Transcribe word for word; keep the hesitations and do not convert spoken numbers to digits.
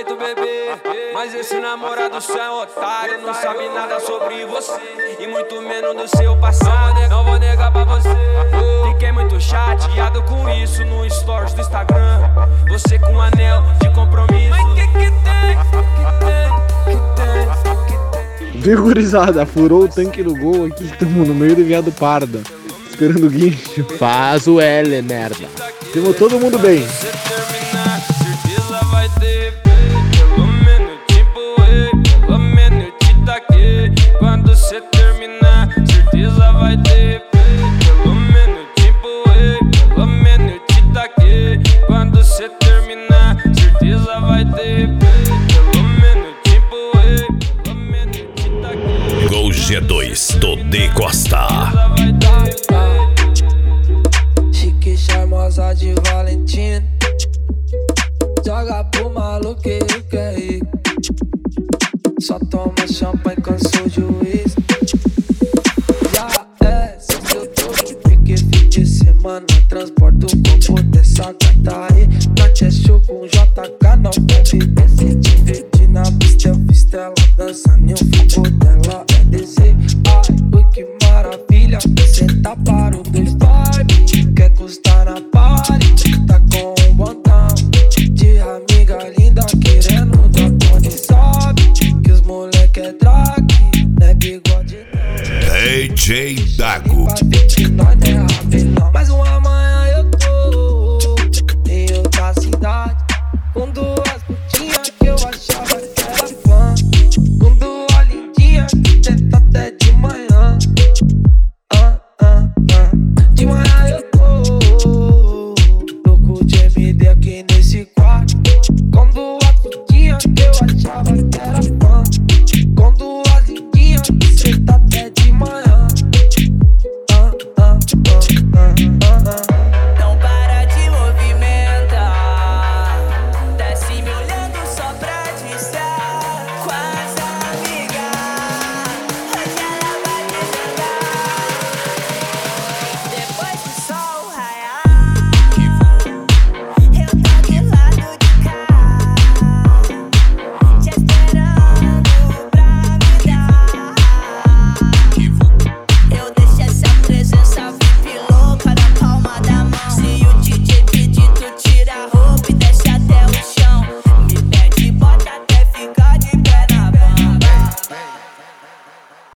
feito bebê, mas esse namorado seu é otário. Não sabe nada sobre você e muito menos do seu passado. Não vou negar pra você, fiquei muito chateado com isso no stories do Instagram. Você com um anel de compromisso. Mas que que tem, que tem, que tem, que tem. Viu, gurizada? Furou o tanque do gol aqui. Estamos no meio do viado parda, esperando o guincho. Faz o L, merda. Temos todo mundo bem. Quando cê terminar, certeza vai ter. Pelo menos tipo, ei, pelo menos te taquei. Quando cê terminar, certeza vai ter. Pelo menos tipo, ei, pelo menos te taquei. Gol G dois do D Costa. Chique, charmosa de Valentina. Joga pro maluco que quer ir. Só toma champanhe, cansou o juiz. Já é, se eu tô no pique, fim de semana. Transporto o corpo dessa gata aí. Norte é show com J K, não bebe descer. Te divertir na pista, eu fiz tela. Dança, nem o fogo dela é descer. Ai, ui, que maravilha. Cê tá para o dois vibe. Quer custar na party. Tá com um botão de amiga linda, querendo dar cone, sabe? Que os moleque é drag, né bigode não. D J Dago. Nós não é rapelão, mais uma